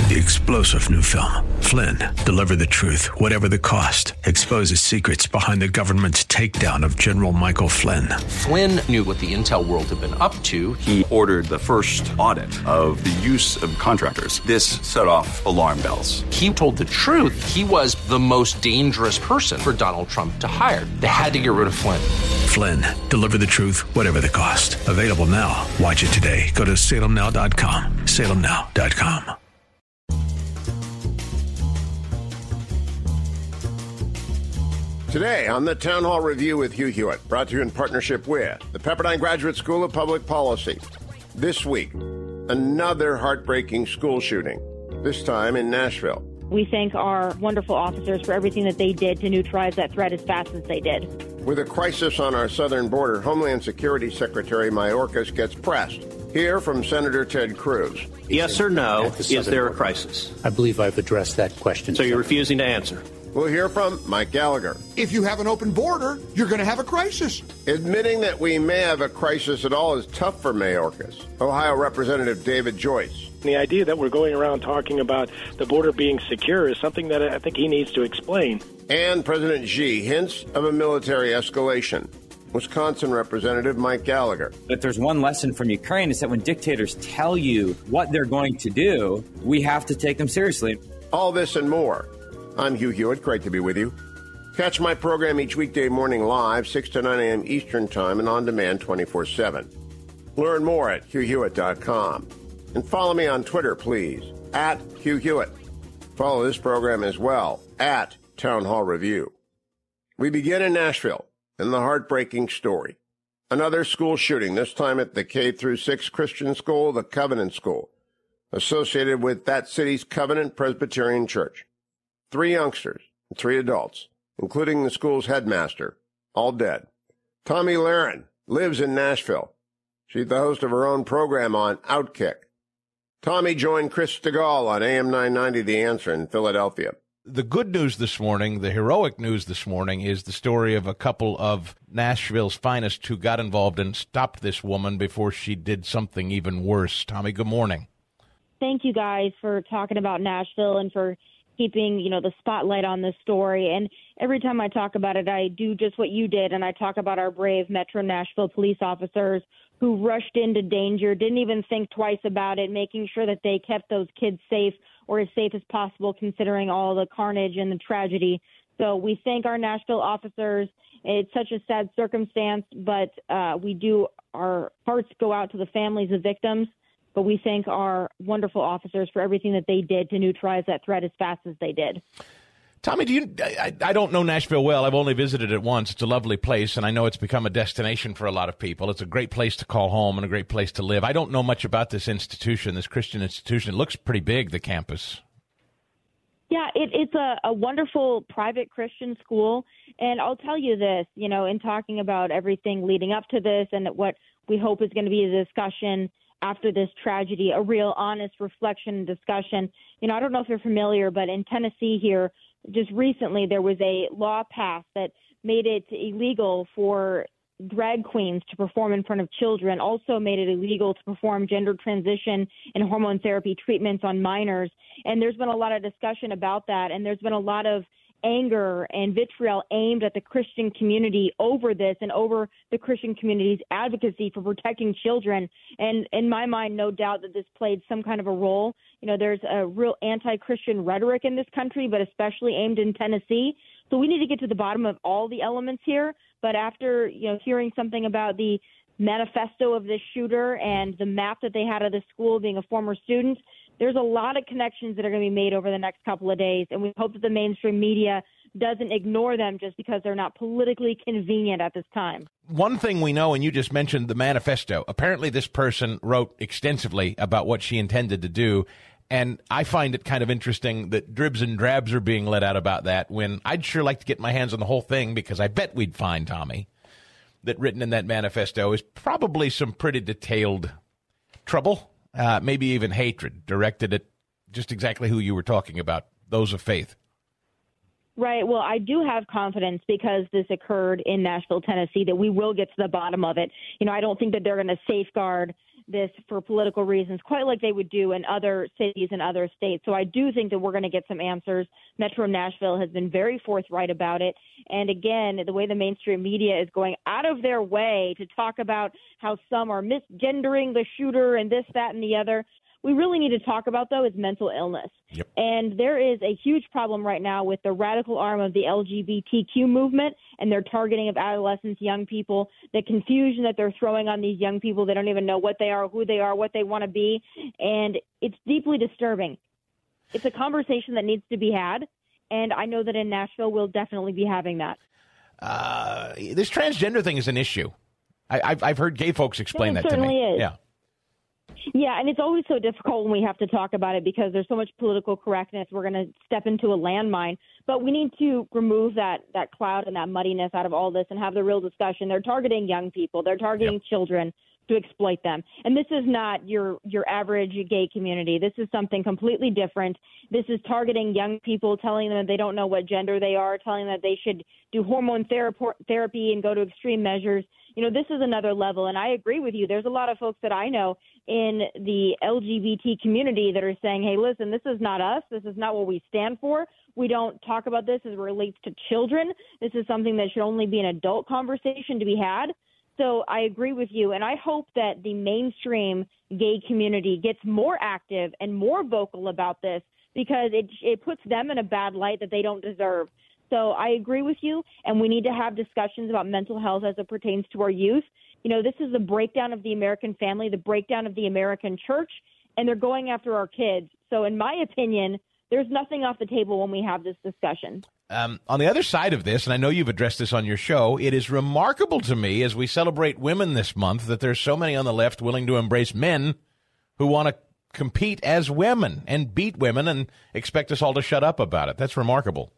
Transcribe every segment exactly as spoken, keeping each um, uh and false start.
The explosive new film, Flynn, deliver the truth, whatever the cost, exposes secrets behind the government's takedown of General Michael Flynn. Flynn knew what the intel world had been up to. He ordered the first audit of the use of contractors. This set off alarm bells. He told the truth. He was the most dangerous person for Donald Trump to hire. They had to get rid of Flynn. Flynn, deliver the truth, whatever the cost. Available now. Watch it today. Go to salem now dot com. salem now dot com. Today on the Town Hall Review with Hugh Hewitt, brought to you in partnership with the Pepperdine Graduate School of Public Policy. This week, another heartbreaking school shooting, this time in Nashville. We thank our wonderful officers for everything that they did to neutralize that threat as fast as they did. With a crisis on our southern border, Homeland Security Secretary Mayorkas gets pressed. Hear from Senator Ted Cruz. Yes or no, is there a crisis? I believe I've addressed that question. So you're refusing to answer? We'll hear from Mike Gallagher. If you have an open border, you're going to have a crisis. Admitting that we may have a crisis at all is tough for Mayorkas. Ohio Representative David Joyce. The idea that we're going around talking about the border being secure is something that I think he needs to explain. And President Xi hints of a military escalation. Wisconsin Representative Mike Gallagher. If there's one lesson from Ukraine, is that when dictators tell you what they're going to do, we have to take them seriously. All this and more. I'm Hugh Hewitt. Great to be with you. Catch my program each weekday morning live, six to nine a.m. Eastern Time, and on demand twenty-four seven. Learn more at hugh hewitt dot com. And follow me on Twitter, please, at Hugh Hewitt. Follow this program as well, at Town Hall Review. We begin in Nashville, in the heartbreaking story. Another school shooting, this time at the K through six Christian school, the Covenant School, associated with that city's Covenant Presbyterian Church. Three youngsters and three adults, including the school's headmaster, all dead. Tomi Lahren lives in Nashville. She's the host of her own program on Outkick. Tommy joined Chris Stigall on A M nine ninety The Answer in Philadelphia. The good news this morning, the heroic news this morning, is the story of a couple of Nashville's finest who got involved and stopped this woman before she did something even worse. Tommy, good morning. Thank you guys for talking about Nashville and for keeping, you know, the spotlight on this story. And every time I talk about it, I do just what you did, and I talk about our brave Metro Nashville police officers who rushed into danger, didn't even think twice about it, making sure that they kept those kids safe or as safe as possible, considering all the carnage and the tragedy. So we thank our Nashville officers. It's such a sad circumstance, but uh, we do, our hearts go out to the families of victims. But we thank our wonderful officers for everything that they did to neutralize that threat as fast as they did. Tommy, do you? I, I don't know Nashville well. I've only visited it once. It's a lovely place, and I know it's become a destination for a lot of people. It's a great place to call home and a great place to live. I don't know much about this institution, this Christian institution. It looks pretty big, the campus. Yeah, it, it's a, a wonderful private Christian school. And I'll tell you this, you know, in talking about everything leading up to this and what we hope is going to be a discussion after this tragedy, a real honest reflection and discussion. You know, I don't know if you're familiar, but in Tennessee here, just recently there was a law passed that made it illegal for drag queens to perform in front of children, also made it illegal to perform gender transition and hormone therapy treatments on minors. And there's been a lot of discussion about that, and there's been a lot of anger and vitriol aimed at the Christian community over this and over the Christian community's advocacy for protecting children. And in my mind, no doubt that this played some kind of a role. You know, there's a real anti-Christian rhetoric in this country, but especially aimed in Tennessee. So we need to get to the bottom of all the elements here. But after, you know, hearing something about the manifesto of this shooter and the map that they had of the school, being a former student, there's a lot of connections that are going to be made over the next couple of days, and we hope that the mainstream media doesn't ignore them just because they're not politically convenient at this time. One thing we know, and you just mentioned the manifesto, apparently this person wrote extensively about what she intended to do, and I find it kind of interesting that dribs and drabs are being let out about that when I'd sure like to get my hands on the whole thing, because I bet we'd find, Tommy, that written in that manifesto is probably some pretty detailed trouble. Uh, maybe even hatred directed at just exactly who you were talking about, those of faith. Right. Well, I do have confidence because this occurred in Nashville, Tennessee, that we will get to the bottom of it. You know, I don't think that they're going to safeguard this for political reasons, quite like they would do in other cities and other states. So I do think that we're going to get some answers. Metro Nashville has been very forthright about it. And again, the way the mainstream media is going out of their way to talk about how some are misgendering the shooter and this, that, and the other. We really need to talk about, though, is mental illness. Yep. And there is a huge problem right now with the radical arm of the L G B T Q movement and their targeting of adolescents, young people, the confusion that they're throwing on these young people. They don't even know what they are, who they are, what they want to be. And it's deeply disturbing. It's a conversation that needs to be had. And I know that in Nashville, we'll definitely be having that. Uh, this transgender thing is an issue. I, I've, I've heard gay folks explain it that to me. Certainly is. Yeah. Yeah, and it's always so difficult when we have to talk about it because there's so much political correctness. We're going to step into a landmine. But we need to remove that, that cloud and that muddiness out of all this and have the real discussion. They're targeting young people. They're targeting yep. children to exploit them. And this is not your, your average gay community. This is something completely different. This is targeting young people, telling them that they don't know what gender they are, telling them that they should do hormone therapo- therapy and go to extreme measures. You know, this is another level, and I agree with you. There's a lot of folks that I know in the L G B T community that are saying, hey, listen, this is not us. This is not what we stand for. We don't talk about this as it relates to children. This is something that should only be an adult conversation to be had. So I agree with you, and I hope that the mainstream gay community gets more active and more vocal about this because it it puts them in a bad light that they don't deserve. So I agree with you, and we need to have discussions about mental health as it pertains to our youth. You know, this is the breakdown of the American family, the breakdown of the American church, and they're going after our kids. So in my opinion, there's nothing off the table when we have this discussion. Um, on the other side of this, and I know you've addressed this on your show, it is remarkable to me as we celebrate women this month that there's so many on the left willing to embrace men who want to compete as women and beat women and expect us all to shut up about it. That's remarkable.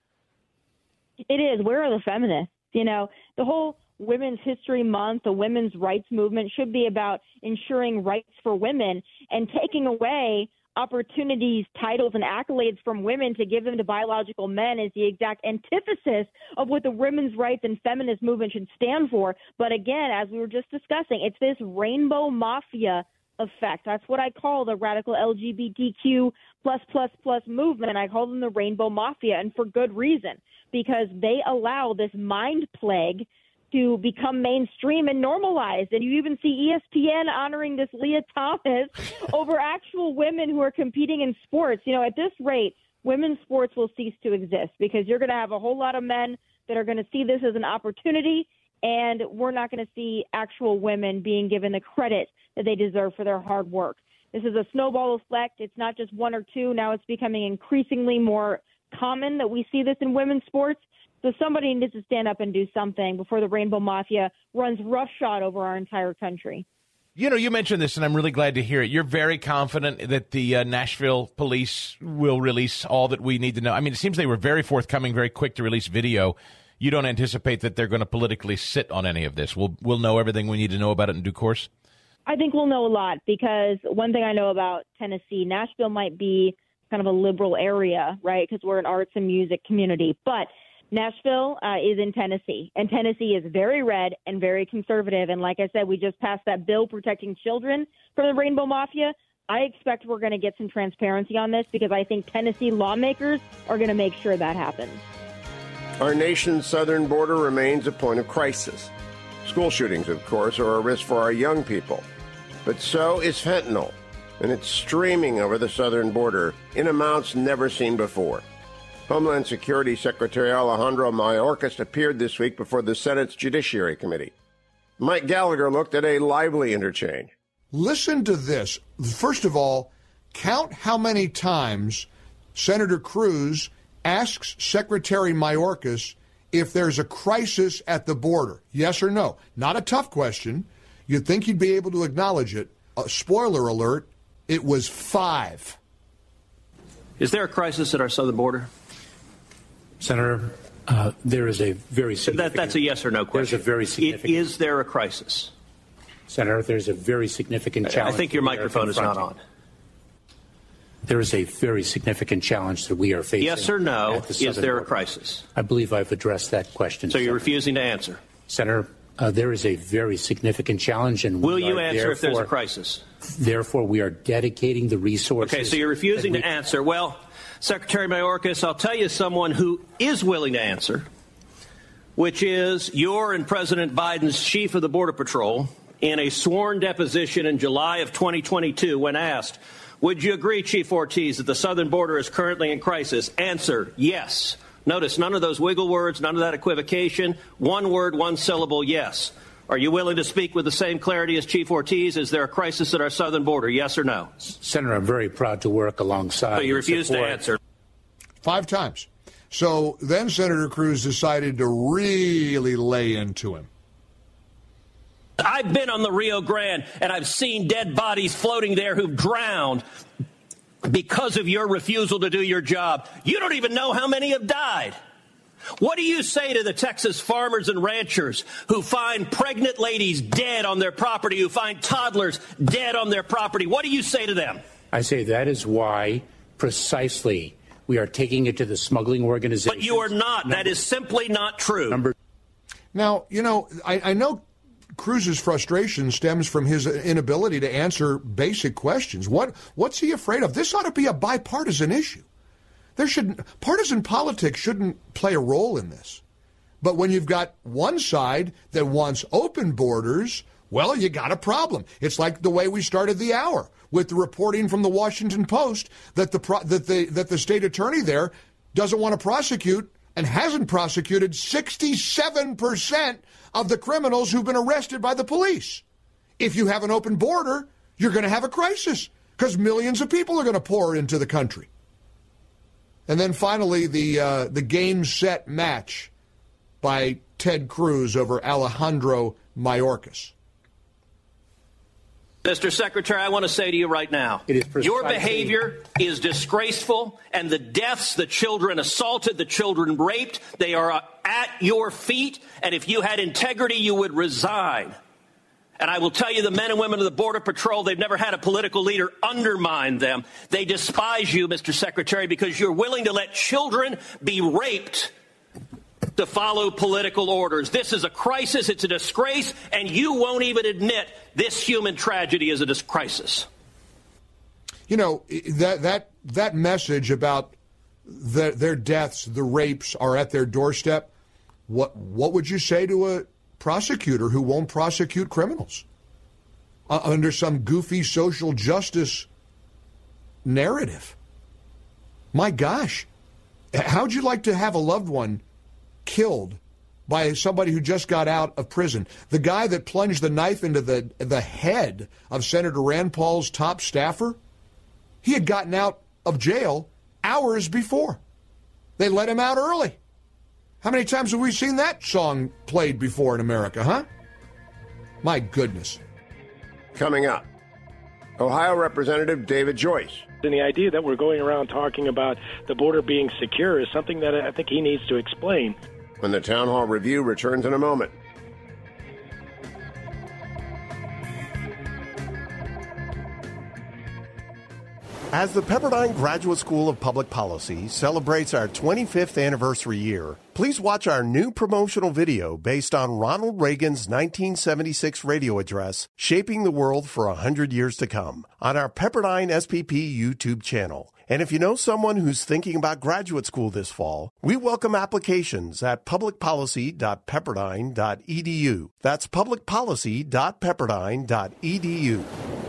It is. Where are the feminists? You know, the whole Women's History Month, the women's rights movement should be about ensuring rights for women and taking away opportunities, titles, and accolades from women to give them to biological men is the exact antithesis of what the women's rights and feminist movement should stand for. But again, as we were just discussing, it's this rainbow mafia effect. That's what I call the radical L G B T Q plus plus plus movement, and I call them the rainbow mafia, and for good reason, because they allow this mind plague to become mainstream and normalized. And you even see E S P N honoring this Leah Thomas over actual women who are competing in sports. You know, at this rate, women's sports will cease to exist because you're going to have a whole lot of men that are going to see this as an opportunity, and we're not going to see actual women being given the credit that they deserve for their hard work. This is a snowball effect. It's not just one or two. Now it's becoming increasingly more common that we see this in women's sports. So somebody needs to stand up and do something before the Rainbow Mafia runs roughshod over our entire country. You know, you mentioned this, and I'm really glad to hear it. You're very confident that the uh, Nashville police will release all that we need to know. I mean, it seems they were very forthcoming, very quick to release video. You don't anticipate that they're going to politically sit on any of this. We'll, we'll know everything we need to know about it in due course? I think we'll know a lot because one thing I know about Tennessee, Nashville might be kind of a liberal area, right, because we're an arts and music community. But Nashville uh, is in Tennessee, and Tennessee is very red and very conservative. And like I said, we just passed that bill protecting children from the Rainbow Mafia. I expect we're going to get some transparency on this because I think Tennessee lawmakers are going to make sure that happens. Our nation's southern border remains a point of crisis. School shootings, of course, are a risk for our young people. But so is fentanyl, and it's streaming over the southern border in amounts never seen before. Homeland Security Secretary Alejandro Mayorkas appeared this week before the Senate's Judiciary Committee. Mike Gallagher looked at a lively interchange. Listen to this. First of all, count how many times Senator Cruz asks Secretary Mayorkas if there's a crisis at the border. Yes or no? Not a tough question. You'd think he'd be able to acknowledge it. Uh, spoiler alert, it was five. Is there a crisis at our southern border? Senator, uh, there is a very significant... That, that's a yes or no question. There's a very significant... Is there a crisis? Senator, there's a very significant challenge... I think your microphone is not on. There is a very significant challenge that we are facing. Yes or no, the is there border. a crisis? I believe I've addressed that question. So you're Senator. refusing to answer? Senator, Uh, there is a very significant challenge, and will we you are answer if there's a therefore- crisis? Therefore, we are dedicating the resources. Okay, so you're refusing that we- to answer. Well, Secretary Mayorkas, I'll tell you someone who is willing to answer, which is your and President Biden's chief of the Border Patrol in a sworn deposition in July of twenty twenty-two when asked, would you agree, Chief Ortiz, that the southern border is currently in crisis? Answer, yes. Notice none of those wiggle words, none of that equivocation. One word, one syllable, yes. Are you willing to speak with the same clarity as Chief Ortiz? Is there a crisis at our southern border, yes or no? Senator, I'm very proud to work alongside. But you refuse to support- answer. Five times. So then Senator Cruz decided to really lay into him. I've been on the Rio Grande, and I've seen dead bodies floating there who've drowned because of your refusal to do your job. You don't even know how many have died. What do you say to the Texas farmers and ranchers who find pregnant ladies dead on their property, who find toddlers dead on their property? What do you say to them? I say that is why precisely we are taking it to the smuggling organization. But you are not. That is simply not true. Number Now, you know, I, I know Cruz's frustration stems from his inability to answer basic questions. What what's he afraid of? This ought to be a bipartisan issue. There should partisan politics shouldn't play a role in this. But when you've got one side that wants open borders, well, you got a problem. It's like the way we started the hour with the reporting from the Washington Post that the pro- that the that the state attorney there doesn't want to prosecute and hasn't prosecuted sixty-seven percent of the criminals who've been arrested by the police. If you have an open border, you're going to have a crisis because millions of people are going to pour into the country. And then finally, the uh, the game, set, match by Ted Cruz over Alejandro Mayorkas. Mister Secretary, I want to say to you right now, your behavior is disgraceful, and the deaths, the children assaulted, the children raped, they are at your feet, and if you had integrity, you would resign. And I will tell you, the men and women of the Border Patrol, they've never had a political leader undermine them. They despise you, Mister Secretary, because you're willing to let children be raped to follow political orders. This is a crisis. It's a disgrace. And you won't even admit this human tragedy is a dis- crisis. You know, that that that message about the, their deaths, the rapes are at their doorstep. What what would you say to a prosecutor who won't prosecute criminals uh, under some goofy social justice narrative? My gosh, how'd you like to have a loved one killed by somebody who just got out of prison? The guy that plunged the knife into the the head of Senator Rand Paul's top staffer, he had gotten out of jail hours before. They let him out early. How many times have we seen that song played before in America, huh? My goodness. Coming up, Ohio Representative David Joyce. And the idea that we're going around talking about the border being secure is something that I think he needs to explain. When the Town Hall Review returns in a moment. As the Pepperdine Graduate School of Public Policy celebrates our twenty-fifth anniversary year, please watch our new promotional video based on Ronald Reagan's nineteen seventy-six radio address, Shaping the World for one hundred Years to Come, on our Pepperdine S P P YouTube channel. And if you know someone who's thinking about graduate school this fall, we welcome applications at public policy dot pepperdine dot e d u. That's public policy dot pepperdine dot e d u.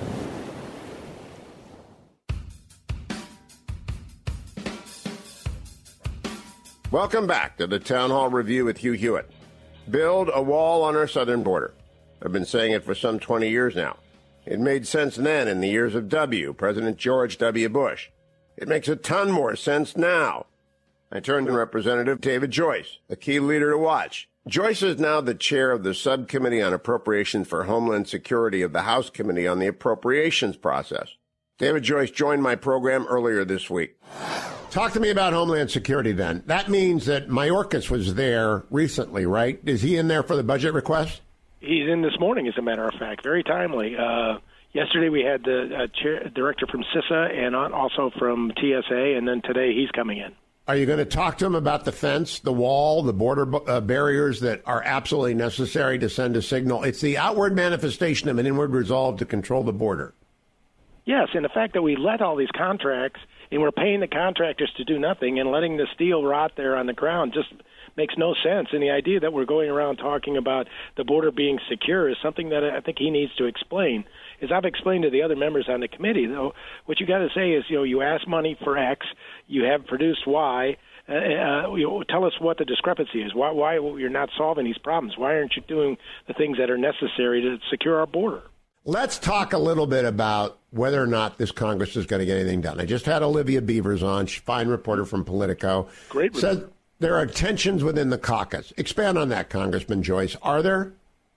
Welcome back to the Town Hall Review with Hugh Hewitt. Build a wall on our southern border. I've been saying it for some twenty years now. It made sense then in the years of W, President George W. Bush. It makes a ton more sense now. I turn to Representative David Joyce, a key leader to watch. Joyce is now the chair of the Subcommittee on Appropriations for Homeland Security of the House Committee on the Appropriations Process. David Joyce joined my program earlier this week. Talk to me about Homeland Security then. That means that Mayorkas was there recently, right? Is he in there for the budget request? He's in this morning, as a matter of fact. Very timely. Uh, yesterday we had the uh, chair, director from CISA and also from T S A, and then today he's coming in. Are you going to talk to them about the fence, the wall, the border uh, barriers that are absolutely necessary to send a signal? It's the outward manifestation of an inward resolve to control the border. Yes, and the fact that we let all these contracts and we're paying the contractors to do nothing and letting the steel rot there on the ground just makes no sense. And the idea that we're going around talking about the border being secure is something that I think he needs to explain. As I've explained to the other members on the committee, though, what you got to say is, you know, you ask money for X, you have produced Y. Uh, uh, you know, tell us what the discrepancy is. Why, why you're not solving these problems? Why aren't you doing the things that are necessary to secure our border? Let's talk a little bit about whether or not this Congress is going to get anything done. I just had Olivia Beavers on, she's a fine reporter from Politico. Great. Says there are tensions within the caucus. Expand on that, Congressman Joyce. Are there?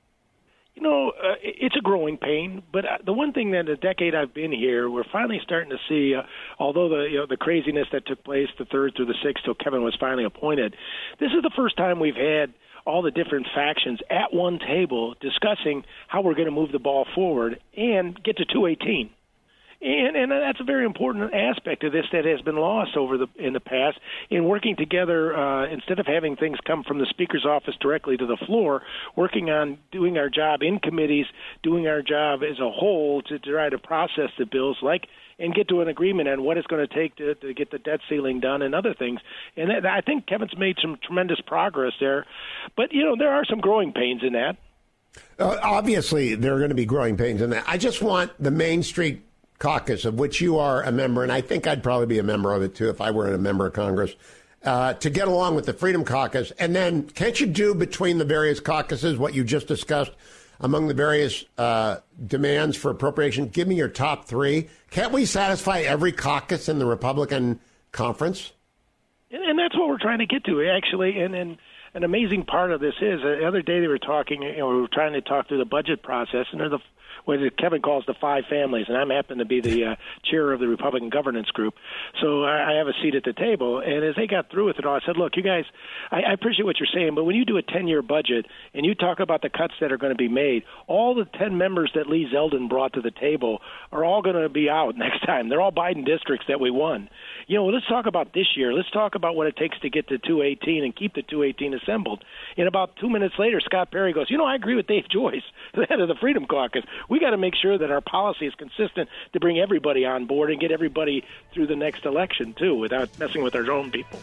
You know, uh, it's a growing pain, but the one thing that in the decade I've been here, we're finally starting to see, uh, although the you know the craziness that took place the third through the sixth till Kevin was finally appointed, this is the first time we've had all the different factions at one table discussing how we're going to move the ball forward and get to two eighteen. And, and that's a very important aspect of this that has been lost over the in the past in working together uh, instead of having things come from the Speaker's office directly to the floor, working on doing our job in committees, doing our job as a whole to try to process the bills like and get to an agreement on what it's going to take to, to get the debt ceiling done and other things. And that, I think Kevin's made some tremendous progress there. But, you know, there are some growing pains in that. Uh, obviously, there are going to be growing pains in that. I just want the Main Street Caucus, of which you are a member, and I think I'd probably be a member of it, too, if I were a member of Congress, uh, to get along with the Freedom Caucus. And then can't you do between the various caucuses what you just discussed among the various uh, demands for appropriation? Give me your top three. Can't we satisfy every caucus in the Republican conference? And, and that's what we're trying to get to, actually. And, and an amazing part of this is, uh, the other day they were talking, you know, we were trying to talk through the budget process, and they're the what Kevin calls the five families, and I'm happen to be the uh, chair of the Republican governance group. So I, I have a seat at the table. And as they got through with it all, I said, look, you guys, I, I appreciate what you're saying, but when you do a ten-year budget and you talk about the cuts that are going to be made, all the ten members that Lee Zeldin brought to the table are all going to be out next time. They're all Biden districts that we won. You know, let's talk about this year. Let's talk about what it takes to get to two eighteen and keep the two eighteen assembled. And about two minutes later, Scott Perry goes, you know, I agree with Dave Joyce, the head of the Freedom Caucus. We got to make sure that our policy is consistent to bring everybody on board and get everybody through the next election, too, without messing with our own people.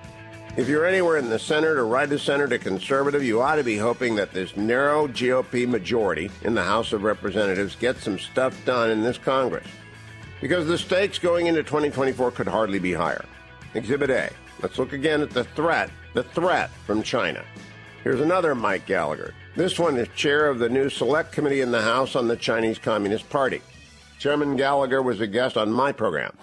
If you're anywhere in the center to right of center to conservative, you ought to be hoping that this narrow G O P majority in the House of Representatives gets some stuff done in this Congress. Because the stakes going into twenty twenty-four could hardly be higher. Exhibit A. Let's look again at the threat, the threat from China. Here's another Mike Gallagher. This one is chair of the new Select Committee in the House on the Chinese Communist Party. Chairman Gallagher was a guest on my program.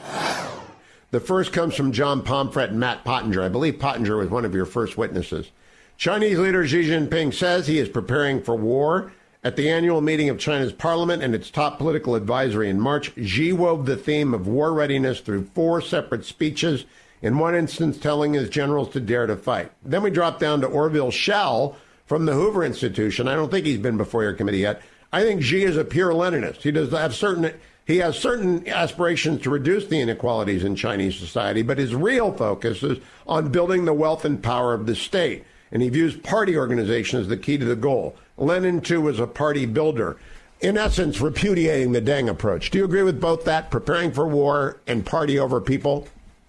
The first comes from John Pomfret and Matt Pottinger. I believe Pottinger was one of your first witnesses. Chinese leader Xi Jinping says he is preparing for war. At the annual meeting of China's parliament and its top political advisory in March, Xi wove the theme of war readiness through four separate speeches, in one instance telling his generals to dare to fight. Then we drop down to Orville Schell from the Hoover Institution. I don't think he's been before your committee yet. I think Xi is a pure Leninist. He does have certain he has certain aspirations to reduce the inequalities in Chinese society, but his real focus is on building the wealth and power of the state. And he views party organization as the key to the goal. Lenin, too, was a party builder, in essence, repudiating the Deng approach. Do you agree with both that, preparing for war and party over people?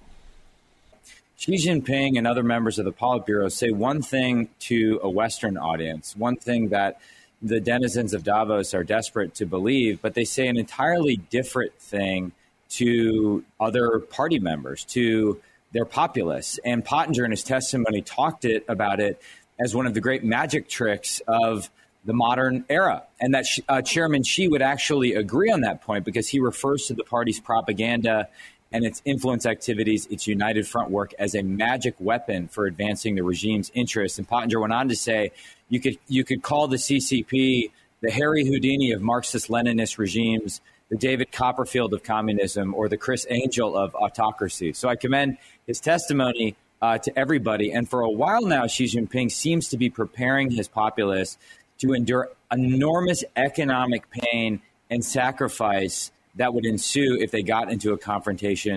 Xi Jinping and other members of the Politburo say one thing to a Western audience, one thing that the denizens of Davos are desperate to believe, but they say an entirely different thing to other party members, to their populace. And Pottinger in his testimony talked it about it as one of the great magic tricks of the modern era, and that uh, Chairman Xi would actually agree on that point because he refers to the party's propaganda and its influence activities, its United Front work, as a magic weapon for advancing the regime's interests. And Pottinger went on to say, you could you could call the C C P the Harry Houdini of Marxist-Leninist regimes, the David Copperfield of communism, or the Chris Angel of autocracy. So I commend his testimony uh, to everybody. And for a while now, Xi Jinping seems to be preparing his populace to endure enormous economic pain and sacrifice that would ensue if they got into a confrontation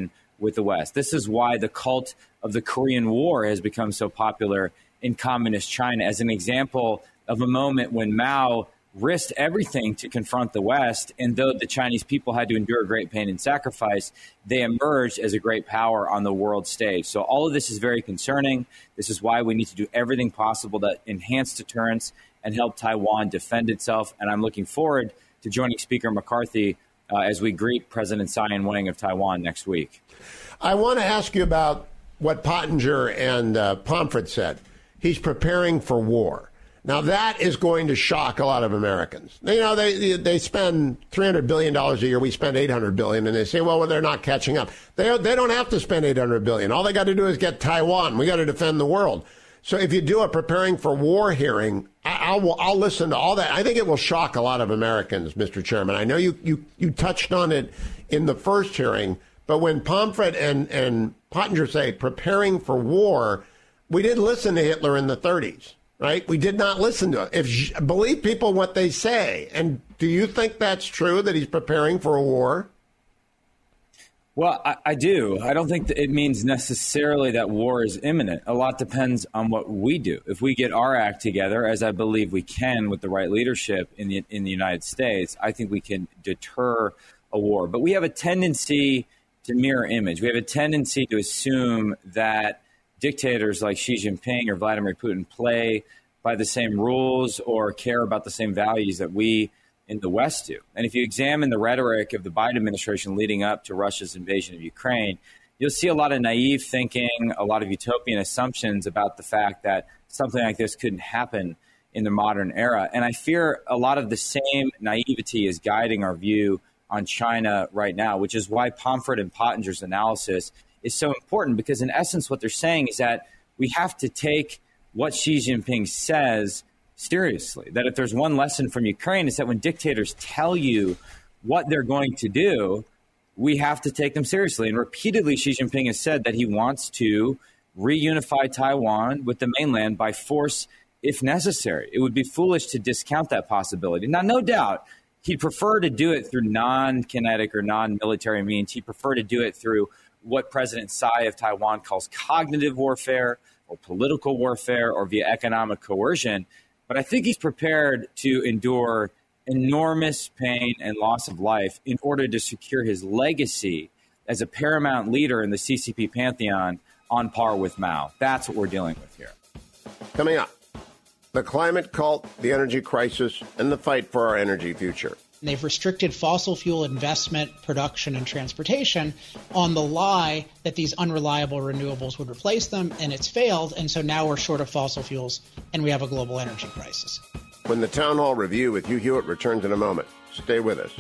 with the West. This is why the cult of the Korean War has become so popular in communist China, as an example of a moment when Mao risked everything to confront the West. And though the Chinese people had to endure great pain and sacrifice, they emerged as a great power on the world stage. So all of this is very concerning. This is why we need to do everything possible to enhance deterrence and help Taiwan defend itself. And I'm looking forward to joining Speaker McCarthy uh, as we greet President Tsai Ing-wen of Taiwan next week. I want to ask you about what Pottinger and uh, Pomfret said. He's preparing for war. Now, that is going to shock a lot of Americans. You know, they they spend three hundred billion dollars a year. We spend eight hundred billion dollars, and they say, well, well, they're not catching up. They, they don't have to spend eight hundred billion dollars. All they got to do is get Taiwan. We got to defend the world. So if you do a preparing for war hearing, I, I'll, I'll listen to all that. I think it will shock a lot of Americans, Mister Chairman. I know you, you, you touched on it in the first hearing, but when Pomfret and, and Pottinger say preparing for war, we didn't listen to Hitler in the thirties. Right? We did not listen to it. If believe people what they say. And do you think that's true, that he's preparing for a war? Well, I, I do. I don't think that it means necessarily that war is imminent. A lot depends on what we do. If we get our act together, as I believe we can with the right leadership in the in the United States, I think we can deter a war. But we have a tendency to mirror image. We have a tendency to assume that dictators like Xi Jinping or Vladimir Putin play by the same rules or care about the same values that we in the West do. And if you examine the rhetoric of the Biden administration leading up to Russia's invasion of Ukraine, you'll see a lot of naive thinking, a lot of utopian assumptions about the fact that something like this couldn't happen in the modern era. And I fear a lot of the same naivety is guiding our view on China right now, which is why Pomfret and Pottinger's analysis is so important, because in essence, what they're saying is that we have to take what Xi Jinping says seriously, that if there's one lesson from Ukraine, it's that when dictators tell you what they're going to do, we have to take them seriously. And repeatedly, Xi Jinping has said that he wants to reunify Taiwan with the mainland by force if necessary. It would be foolish to discount that possibility. Now, no doubt, he'd prefer to do it through non-kinetic or non-military means. He'd prefer to do it through what President Tsai of Taiwan calls cognitive warfare or political warfare or via economic coercion. But I think he's prepared to endure enormous pain and loss of life in order to secure his legacy as a paramount leader in the C C P pantheon on par with Mao. That's what we're dealing with here. Coming up, the climate cult, the energy crisis, and the fight for our energy future. They've restricted fossil fuel investment, production, and transportation on the lie that these unreliable renewables would replace them, and it's failed. And so now we're short of fossil fuels, and we have a global energy crisis. When the Town Hall Review with Hugh Hewitt returns in a moment, stay with us.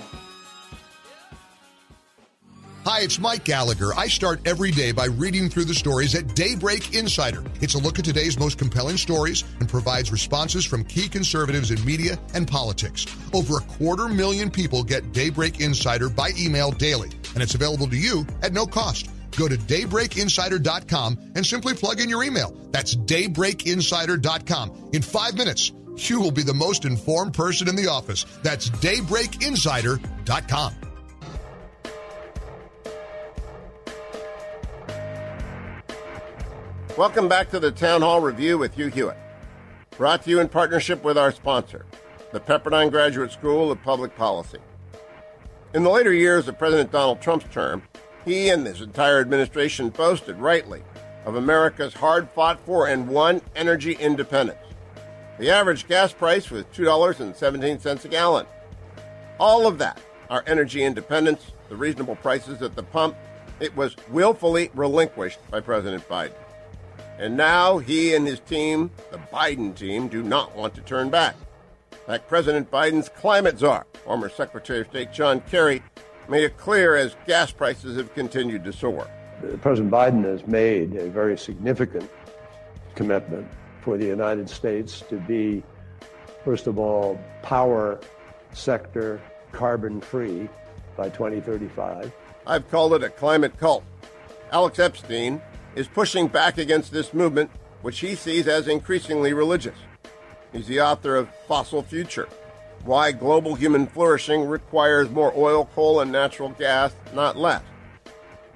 Hi, it's Mike Gallagher. I start every day by reading through the stories at Daybreak Insider. It's a look at today's most compelling stories and provides responses from key conservatives in media and politics. Over a quarter million people get Daybreak Insider by email daily, and it's available to you at no cost. Go to daybreak insider dot com and simply plug in your email. That's daybreak insider dot com. In five minutes, you will be the most informed person in the office. That's daybreak insider dot com. Welcome back to the Town Hall Review with Hugh Hewitt. Brought to you in partnership with our sponsor, the Pepperdine Graduate School of Public Policy. In the later years of President Donald Trump's term, he and his entire administration boasted, rightly, of America's hard-fought-for and won energy independence. The average gas price was two dollars and seventeen cents a gallon. All of that, our energy independence, the reasonable prices at the pump, it was willfully relinquished by President Biden. And now he and his team, the Biden team, do not want to turn back. In fact, President Biden's climate czar, former Secretary of State John Kerry, made it clear as gas prices have continued to soar. President Biden has made a very significant commitment for the United States to be, first of all, power sector carbon-free by twenty thirty-five. I've called it a climate cult. Alex Epstein is pushing back against this movement, which he sees as increasingly religious. He's the author of Fossil Future, Why Global Human Flourishing Requires More Oil, Coal, and Natural Gas, Not Less.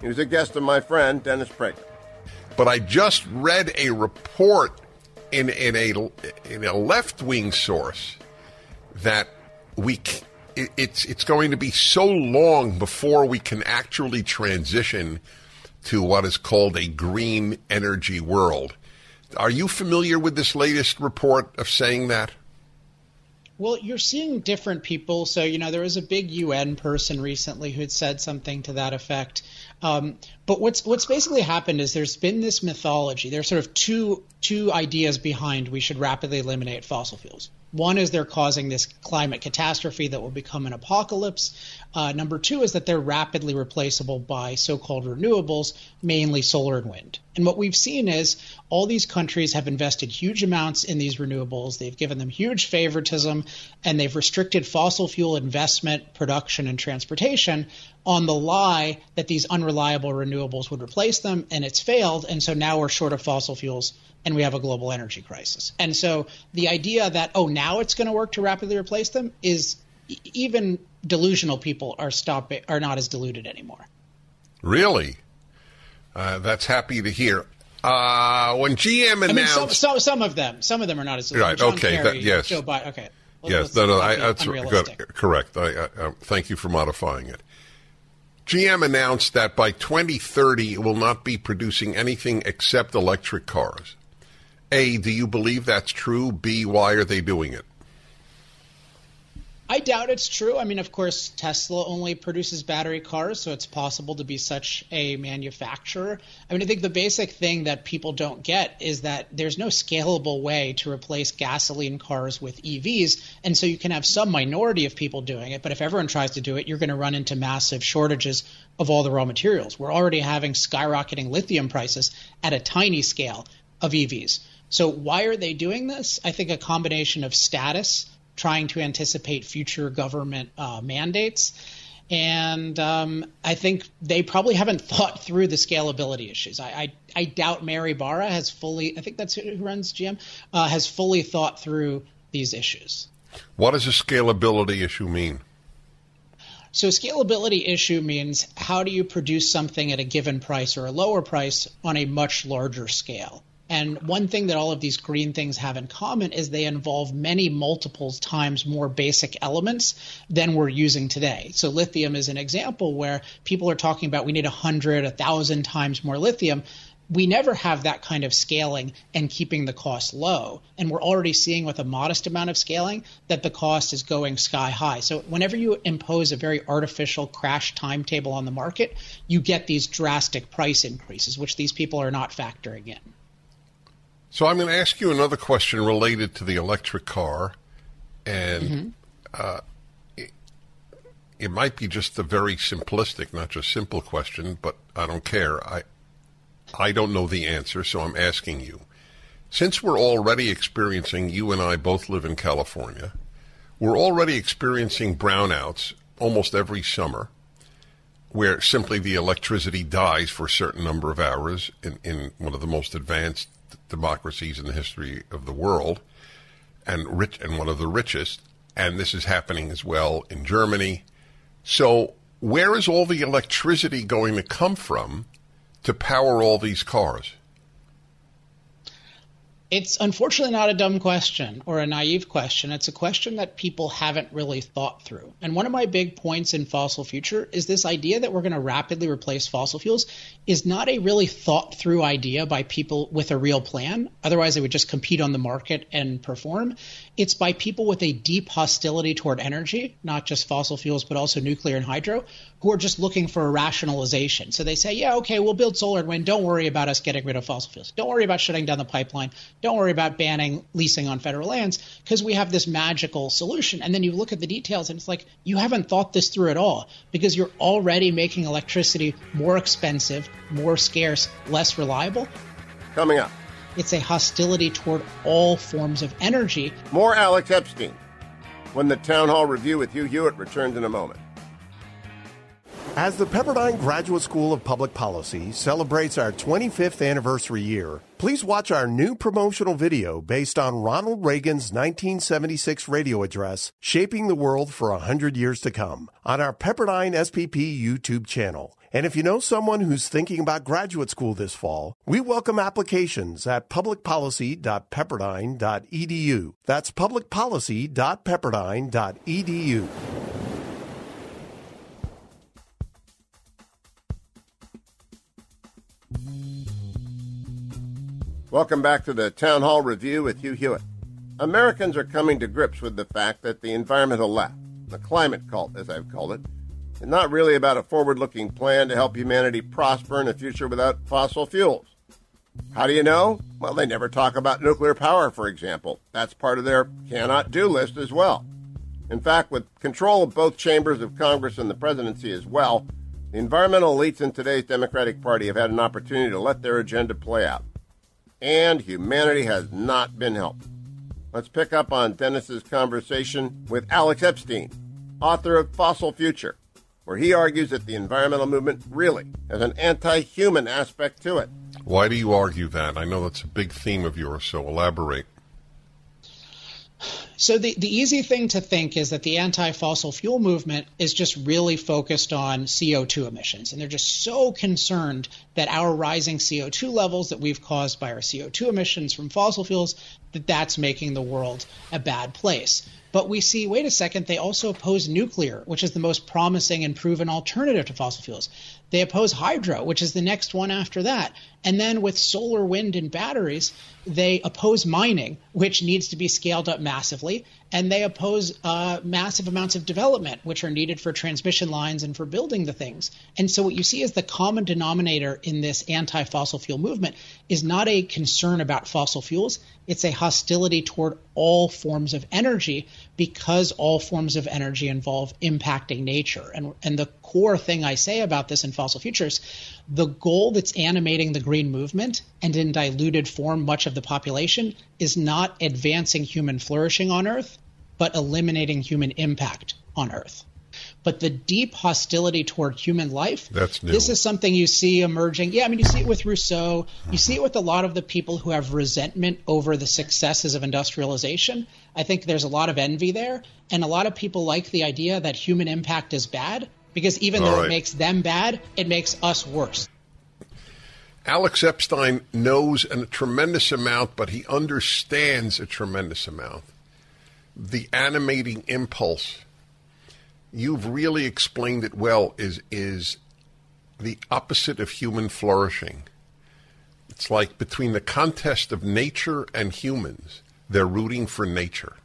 He was a guest of my friend, Dennis Prager. But I just read a report in, in a in a left-wing source that we it, it's it's going to be so long before we can actually transition to what is called a green energy world. Are you familiar with this latest report of saying that? Well, you're seeing different people. So, you know, there was a big U N person recently who had said something to that effect. Um, but what's what's basically happened is there's been this mythology. There's sort of two two ideas behind we should rapidly eliminate fossil fuels. One is they're causing this climate catastrophe that will become an apocalypse. Uh, number two is that they're rapidly replaceable by so-called renewables, mainly solar and wind. And what we've seen is all these countries have invested huge amounts in these renewables. They've given them huge favoritism, and they've restricted fossil fuel investment, production, and transportation on the lie that these unreliable renewables would replace them, and it's failed. And so now we're short of fossil fuels, and we have a global energy crisis. And so the idea that, oh, now it's going to work to rapidly replace them is even delusional people are stopping are not as deluded anymore. Really? Uh, that's happy to hear. Uh, when G M announced, I mean, some, some, some of them, some of them are not as deluded. Right? John okay. Kerry, that, yes. Joe Biden. Okay. Let's, yes. let's No. No. not I, be that's unrealistic. good. Correct. I, I, I, thank you for modifying it. G M announced that by twenty thirty, it will not be producing anything except electric cars. A, do you believe that's true? B, why are they doing it? I doubt it's true. I mean, of course, Tesla only produces battery cars, so it's possible to be such a manufacturer. I mean, I think the basic thing that people don't get is that there's no scalable way to replace gasoline cars with E Vs. And so you can have some minority of people doing it, but if everyone tries to do it, you're going to run into massive shortages of all the raw materials. We're already having skyrocketing lithium prices at a tiny scale of E Vs. So why are they doing this? I think a combination of status, trying to anticipate future government uh, mandates. And um, I think they probably haven't thought through the scalability issues. I, I, I doubt Mary Barra has fully, I think that's who runs G M, uh, has fully thought through these issues. What does a scalability issue mean? So a scalability issue means how do you produce something at a given price or a lower price on a much larger scale? And one thing that all of these green things have in common is they involve many multiples times more basic elements than we're using today. So lithium is an example where people are talking about we need one hundred, one thousand times more lithium. We never have that kind of scaling and keeping the cost low. And we're already seeing with a modest amount of scaling that the cost is going sky high. So whenever you impose a very artificial crash timetable on the market, you get these drastic price increases, which these people are not factoring in. So I'm going to ask you another question related to the electric car, and Mm-hmm. uh, it, it might be just a very simplistic, not just simple question, but I don't care. I I don't know the answer, so I'm asking you. Since we're already experiencing, you and I both live in California, we're already experiencing brownouts almost every summer, where simply the electricity dies for a certain number of hours in, in one of the most advanced democracies in the history of the world, and rich and one of the richest, and this is happening as well in Germany. So where is all the electricity going to come from to power all these cars? It's unfortunately not a dumb question or a naive question. It's a question that people haven't really thought through. And one of my big points in Fossil Future is this idea that we're going to rapidly replace fossil fuels is not a really thought through idea by people with a real plan. Otherwise, they would just compete on the market and perform. It's by people with a deep hostility toward energy, not just fossil fuels, but also nuclear and hydro, who are just looking for a rationalization. So they say, yeah, okay, we'll build solar and wind. Don't worry about us getting rid of fossil fuels. Don't worry about shutting down the pipeline. Don't worry about banning leasing on federal lands because we have this magical solution. And then you look at the details and it's like, you haven't thought this through at all because you're already making electricity more expensive, more scarce, less reliable. Coming up. It's a hostility toward all forms of energy. More Alex Epstein when the Town Hall Review with Hugh Hewitt returns in a moment. As the Pepperdine Graduate School of Public Policy celebrates our twenty-fifth anniversary year, please watch our new promotional video based on Ronald Reagan's nineteen seventy-six radio address, Shaping the World for one hundred Years to Come, on our Pepperdine S P P YouTube channel. And if you know someone who's thinking about graduate school this fall, we welcome applications at public policy dot pepperdine dot e d u. That's public policy dot pepperdine dot e d u. Welcome back to the Town Hall Review with Hugh Hewitt. Americans are coming to grips with the fact that the environmental left, the climate cult, as I've called it, is not really about a forward-looking plan to help humanity prosper in a future without fossil fuels. How do you know? Well, they never talk about nuclear power, for example. That's part of their cannot-do list as well. In fact, with control of both chambers of Congress and the presidency as well, the environmental elites in today's Democratic Party have had an opportunity to let their agenda play out. And humanity has not been helped. Let's pick up on Dennis's conversation with Alex Epstein, author of Fossil Future, where he argues that the environmental movement really has an anti-human aspect to it. Why do you argue that? I know that's a big theme of yours, so elaborate. So the, the easy thing to think is that the anti-fossil fuel movement is just really focused on C O two emissions. And they're just so concerned that our rising C O two levels that we've caused by our C O two emissions from fossil fuels, that that's making the world a bad place. But we see, wait a second, they also oppose nuclear, which is the most promising and proven alternative to fossil fuels. They oppose hydro, which is the next one after that. And then with solar, wind, and batteries, they oppose mining, which needs to be scaled up massively. And they oppose uh, massive amounts of development, which are needed for transmission lines and for building the things. And so what you see as the common denominator in this anti-fossil fuel movement is not a concern about fossil fuels. It's a hostility toward all forms of energy because all forms of energy involve impacting nature. And, and the core thing I say about this in Fossil Futures, the goal that's animating the green movement and in diluted form much of the population is not advancing human flourishing on Earth, but eliminating human impact on Earth. But the deep hostility toward human life, That's new. This is something you see emerging. Yeah, I mean, you see it with Rousseau. You see it with a lot of the people who have resentment over the successes of industrialization. I think there's a lot of envy there. And a lot of people like the idea that human impact is bad because even All though right. it makes them bad, it makes us worse. Alex Epstein knows a tremendous amount, but he understands a tremendous amount. The animating impulse, you've really explained it well, is is the opposite of human flourishing. It's like between the contest of nature and humans, they're rooting for nature.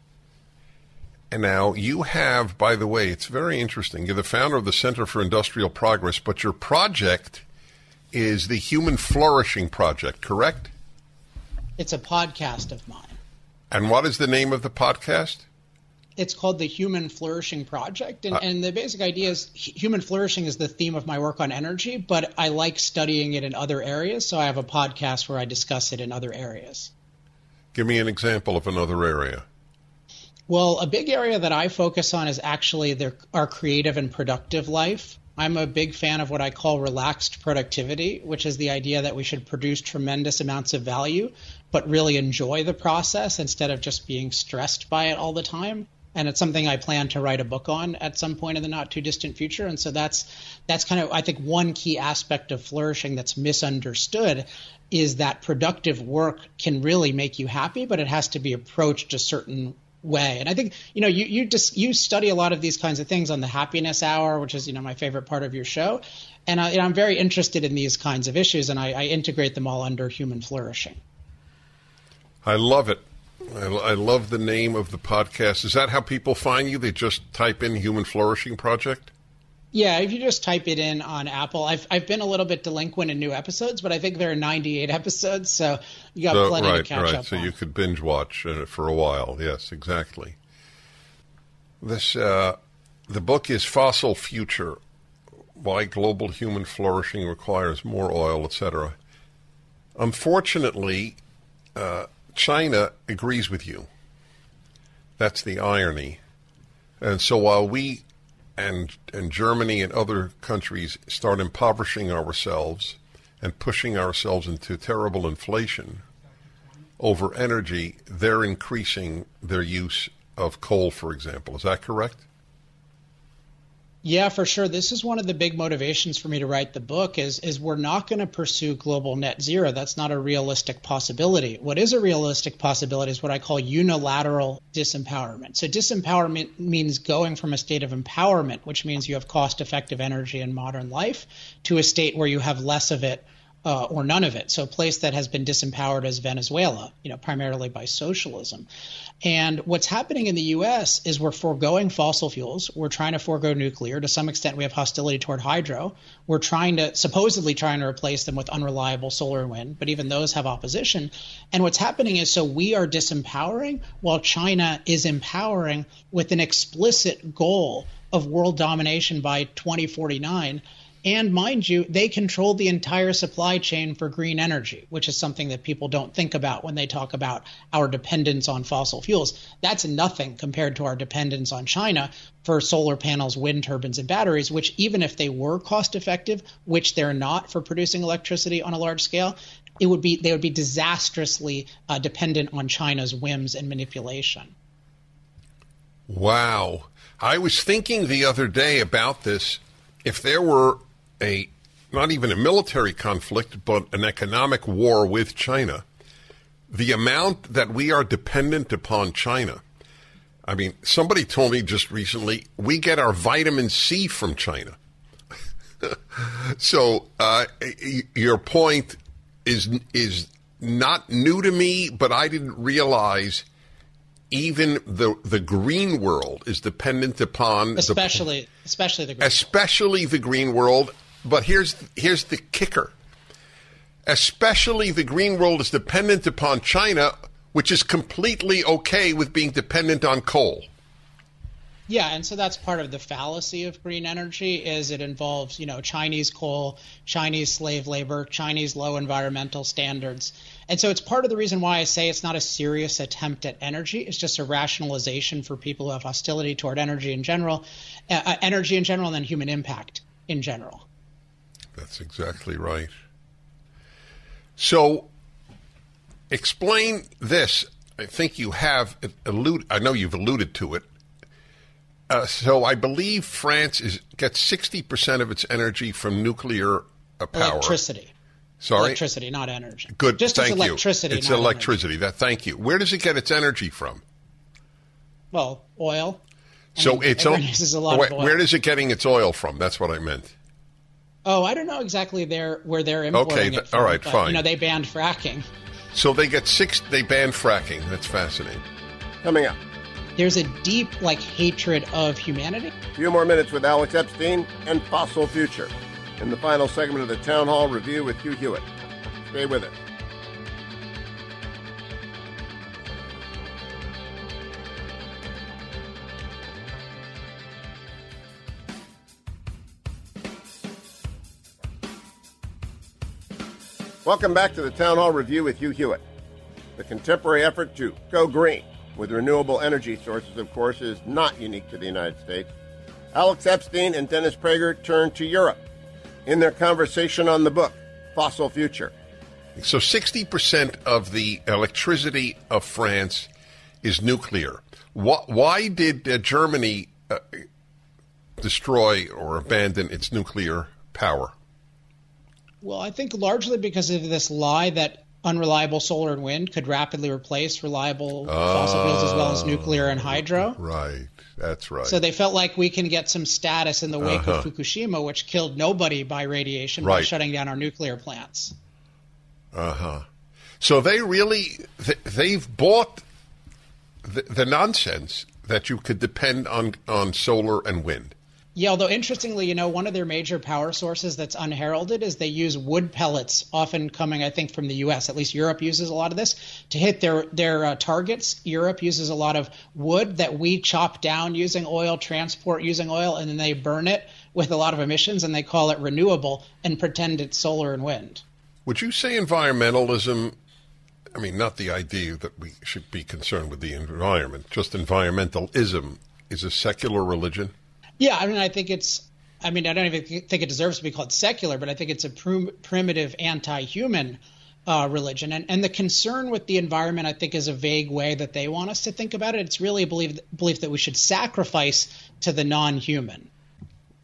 And now you have, by the way, it's very interesting, you're the founder of the Center for Industrial Progress, but your project is the Human Flourishing Project, correct? It's a podcast of mine. And what is the name of the podcast? It's called the Human Flourishing Project. And, Uh, and the basic idea is hu- human flourishing is the theme of my work on energy, but I like studying it in other areas. So I have a podcast where I discuss it in other areas. Give me an example of another area. Well, a big area that I focus on is actually their, our creative and productive life. I'm a big fan of what I call relaxed productivity, which is the idea that we should produce tremendous amounts of value, but really enjoy the process instead of just being stressed by it all the time. And it's something I plan to write a book on at some point in the not too distant future. And so that's that's kind of, I think, one key aspect of flourishing that's misunderstood is that productive work can really make you happy, but it has to be approached a certain way. And I think, you know, you you just you study a lot of these kinds of things on the Happiness Hour, which is, you know, my favorite part of your show. And I, you know, I'm very interested in these kinds of issues, and I, I integrate them all under human flourishing. I love it. I, I love the name of the podcast. Is that how people find you? They just type in Human Flourishing Project? Yeah, if you just type it in on Apple. I've I've been a little bit delinquent in new episodes, but I think there are ninety-eight episodes, so you got So, plenty right, to catch right. up So on. you could binge watch uh, for a while. Yes, exactly. This uh, the book is Fossil Future: Why Global Human Flourishing Requires More Oil, et cetera. Unfortunately, uh, China agrees with you. That's the irony. And so while we and and Germany and other countries start impoverishing ourselves and pushing ourselves into terrible inflation over energy, they're increasing their use of coal, for example. Is that correct? Yeah, for sure. This is one of the big motivations for me to write the book is, is we're not going to pursue global net zero. That's not a realistic possibility. What is a realistic possibility is what I call unilateral disempowerment. So disempowerment means going from a state of empowerment, which means you have cost-effective energy in modern life, to a state where you have less of it uh, or none of it. So a place that has been disempowered is Venezuela, you know, primarily by socialism. And what's happening in the U S is we're foregoing fossil fuels. We're trying to forego nuclear. To some extent, we have hostility toward hydro. We're trying to supposedly trying to replace them with unreliable solar and wind, but even those have opposition. And what's happening is so we are disempowering while China is empowering with an explicit goal of world domination by twenty forty-nine. And mind you, they control the entire supply chain for green energy, which is something that people don't think about when they talk about our dependence on fossil fuels. That's nothing compared to our dependence on China for solar panels, wind turbines, and batteries, which even if they were cost effective, which they're not for producing electricity on a large scale, it would be they would be disastrously uh, dependent on China's whims and manipulation. Wow. I was thinking the other day about this. If there were a, not even a military conflict, but an economic war with China, the amount that we are dependent upon China. I mean, somebody told me just recently, we get our vitamin C from China. So uh, your point is is not new to me, but I didn't realize even the the green world is dependent upon especially the, especially the green especially world. the green world. But here's here's the kicker. Especially the green world is dependent upon China, which is completely okay with being dependent on coal. Yeah, and so that's part of the fallacy of green energy is it involves, you know, Chinese coal, Chinese slave labor, Chinese low environmental standards. And so it's part of the reason why I say it's not a serious attempt at energy. It's just a rationalization for people who have hostility toward energy in general, uh, energy in general, and then human impact in general. That's exactly right. So explain this. I think you have alluded, I know you've alluded to it. Uh, so I believe France is gets sixty percent of its energy from nuclear uh, power. Electricity. Sorry? Electricity, not energy. Good, Just thank it's electricity, you. It's not electricity. Energy. That, thank you. Where does it get its energy from? Well, oil. I So mean, it's everyone o- uses a lot where, of oil. where is it getting its oil from? That's what I meant. Oh, I don't know exactly their, where they're importing Okay, it th- from. all right, but, fine. You know, they banned fracking. So they get six. They ban fracking. That's fascinating. Coming up. There's a deep, like, hatred of humanity. A few more minutes with Alex Epstein and Fossil Future in the final segment of the Town Hall Review with Hugh Hewitt. Stay with it. Welcome back to the Town Hall Review with Hugh Hewitt. The contemporary effort to go green with renewable energy sources, of course, is not unique to the United States. Alex Epstein and Dennis Prager turn to Europe in their conversation on the book, Fossil Future. So sixty percent of the electricity of France is nuclear. Why, why did uh, Germany uh, destroy or abandon its nuclear power? Well, I think largely because of this lie that unreliable solar and wind could rapidly replace reliable Oh, fossil fuels as well as nuclear and hydro. Right, that's right. So they felt like we can get some status in the wake Uh-huh. of Fukushima, which killed nobody by radiation by Right. shutting down our nuclear plants. Uh-huh. So they really, th- they've bought the, the nonsense that you could depend on, on solar and wind. Yeah, although interestingly, you know, one of their major power sources that's unheralded is they use wood pellets, often coming, I think, from the U S. At least Europe uses a lot of this. To hit their, their uh, targets, Europe uses a lot of wood that we chop down using oil, transport using oil, and then they burn it with a lot of emissions, and they call it renewable and pretend it's solar and wind. Would you say environmentalism, I mean, not the idea that we should be concerned with the environment, just environmentalism is a secular religion? Yeah, I mean, I think it's, I mean, I don't even think it deserves to be called secular, but I think it's a prim- primitive anti-human uh, religion. And, and the concern with the environment, I think, is a vague way that they want us to think about it. It's really a belief, belief that we should sacrifice to the non-human.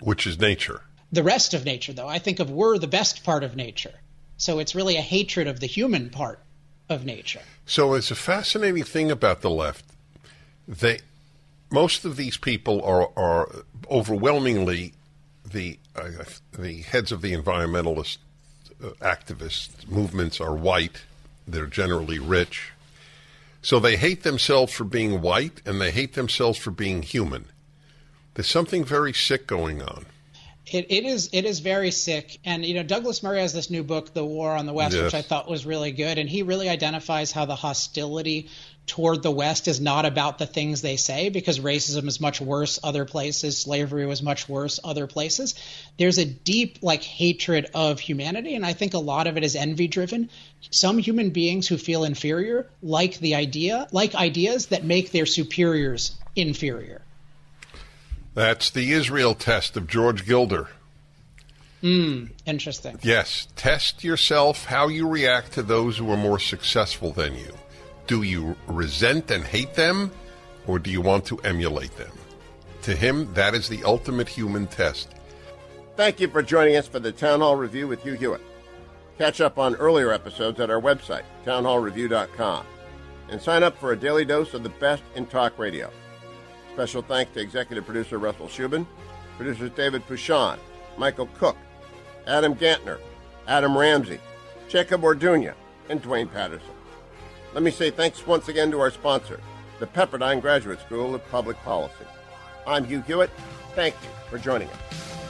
Which is nature. The rest of nature, though. I think of we're the best part of nature. So it's really a hatred of the human part of nature. So it's a fascinating thing about the left. They, most of these people are, are overwhelmingly the uh, the heads of the environmentalist uh, activist movements are white. They're generally rich. So they hate themselves for being white, and they hate themselves for being human. There's something very sick going on. It, it is it is very sick. And, you know, Douglas Murray has this new book, The War on the West, Yes. which I thought was really good. And he really identifies how the hostility toward the West is not about the things they say, because racism is much worse other places. Slavery was much worse other places. There's a deep, like, hatred of humanity. And I think a lot of it is envy driven. Some human beings who feel inferior like the idea, like ideas that make their superiors inferior. That's the Israel test of George Gilder. Hmm, interesting. Yes, test yourself how you react to those who are more successful than you. Do you resent and hate them, or do you want to emulate them? To him, that is the ultimate human test. Thank you for joining us for the Town Hall Review with Hugh Hewitt. Catch up on earlier episodes at our website, town hall review dot com, and sign up for a daily dose of the best in talk radio. Special thanks to executive producer Russell Shubin, producers David Pouchon, Michael Cook, Adam Gantner, Adam Ramsey, Jacob Orduña, and Dwayne Patterson. Let me say thanks once again to our sponsor, the Pepperdine Graduate School of Public Policy. I'm Hugh Hewitt. Thank you for joining us.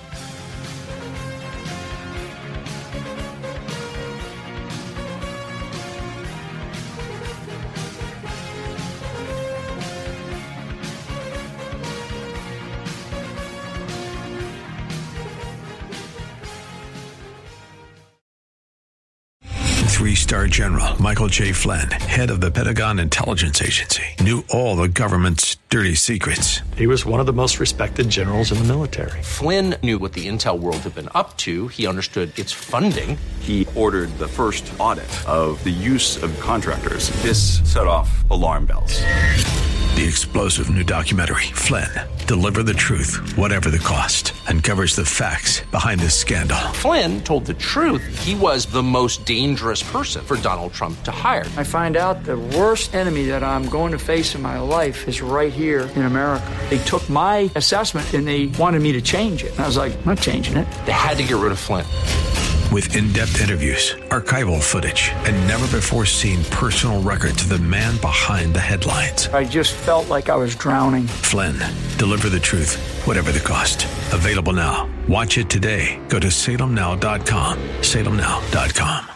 Three-star General Michael J. Flynn, head of the Pentagon Intelligence Agency, knew all the government's dirty secrets. He was one of the most respected generals in the military. Flynn knew what the intel world had been up to. He understood its funding. He ordered the first audit of the use of contractors. This set off alarm bells. The explosive new documentary, Flynn, Deliver the Truth, Whatever the Cost, uncovers the facts behind this scandal. Flynn told the truth. He was the most dangerous person for Donald Trump to hire. I find out the worst enemy that I'm going to face in my life is right here in America. They took my assessment and they wanted me to change it. And I was like, I'm not changing it. They had to get rid of Flynn. With in-depth interviews, archival footage, and never-before-seen personal records of the man behind the headlines. I just felt like I was drowning. Flynn, Deliver the Truth, Whatever the Cost. Available now. Watch it today. Go to salem now dot com. salem now dot com.